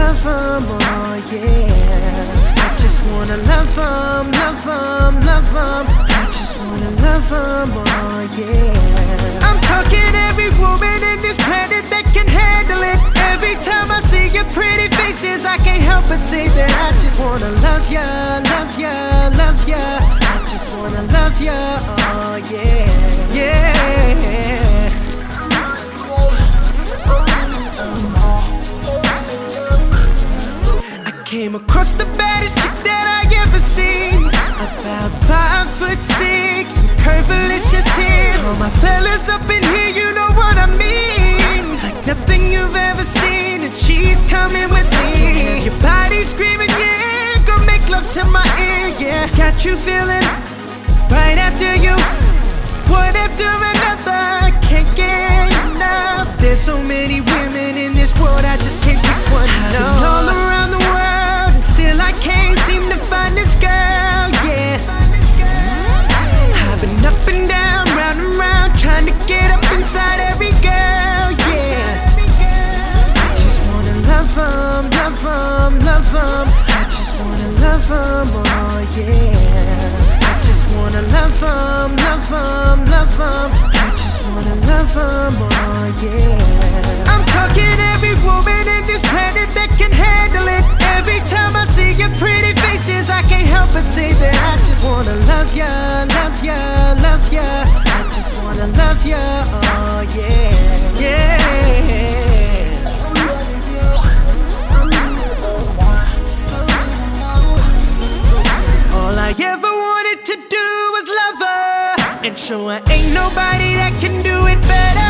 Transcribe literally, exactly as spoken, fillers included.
love them, oh yeah. I just wanna love them, love them, love them. I just wanna love them, oh yeah. I'm talking every woman in this planet that can handle it. Every time I see your pretty faces, I can't help but say that I just wanna love ya, love ya, love ya. I just wanna love ya, oh yeah, yeah. I came across the baddest chick that I ever seen. About five foot six with curvilicious hips. All my fellas up in here, you know what I mean. Like nothing you've ever seen, and she's coming with me. Your body screaming, yeah, go make love to my ear, yeah. Got you feeling right after you, one after another, can't get enough. There's so many women in this world, I just can't pick one. I've been all around the world, and still I can't seem to find this girl, yeah. I've been up and down, round and round, trying to get up inside every girl, yeah. I just wanna love them, love them, love them. I just wanna love them, oh yeah. I just wanna love them, love them, love them. I just wanna love them, oh yeah. I'm talking every woman in this planet that can handle it. Every time I see your pretty faces, I can't help but say that I just wanna love ya, love ya, love ya. I just wanna love ya, oh yeah, yeah. All I ever wanted to do was love her, and sure ain't nobody that can do it better.